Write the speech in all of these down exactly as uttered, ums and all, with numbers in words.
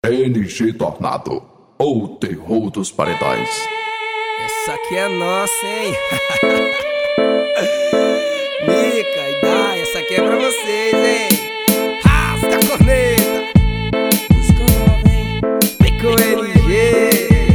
N G Tornado, o terror dos paredões. Essa aqui é nossa, hein? Mica e Dai, essa aqui é pra vocês, hein? Rasga a corneta. Música nova, hein? Vem com N G.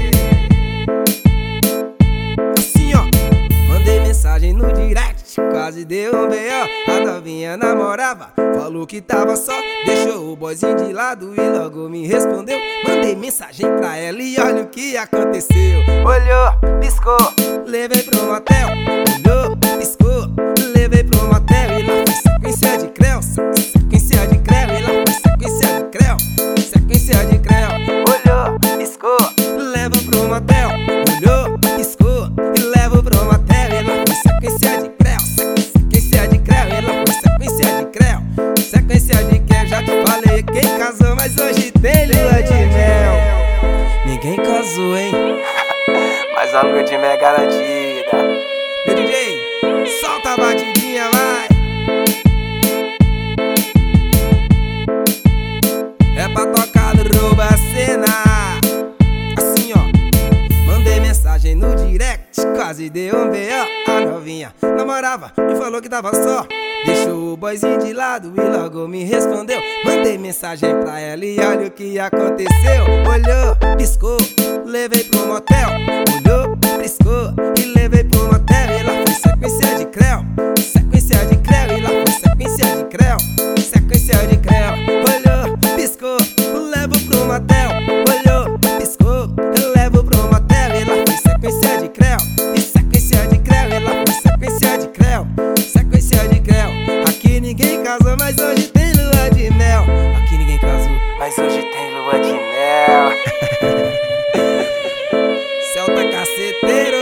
Assim, ó. Mandei mensagem no direct, quase deu um B O. A novinha namorava, falou que tava só, deixou o boyzinho de lado e logo me respondeu. Mandei mensagem pra ela e olha o que aconteceu. Olhou, piscou, levei pro motel. Olhou, piscou, levei pro motel. E lá foi sequência de creu, sequência de creu. E lá foi sequência de creu, sequência de creu. Olhou, piscou, leva pro motel. Olhou, piscou e levo pro motel. E lá foi sequência de creu, sequência de creu. E lá foi sequência de creu, sequência de creu. Já te falei quem casou, mas hoje tem lua de mel. Ninguém casou, hein? Mas a lua de mel é garantida. Meu D J, solta a batidinha, vai. É pra tocar no rouba a cena. Assim, ó. Mandei mensagem no direct, quase deu um B O. A novinha namorava e falou que tava só, deixou o boyzinho de lado e logo me respondeu. Mandei mensagem pra ela e olha o que aconteceu. Olhou, piscou, levei pro motel. Olhou, piscou e levei pro motel. E lá foi sequência de creu, sequência de creu. E lá foi sequência de creu, sequência de creu. Olhou, piscou, levo pro motel. Olhou, piscou, eu levo pro motel. E lá foi sequência de creu, e sequência de creu. E lá foi sequência de creu, sequência de creu. Aqui ninguém casou, mas hoje tem lua de mel. Aqui ninguém casou, mas hoje tem lua de mel. Celta caceteiro.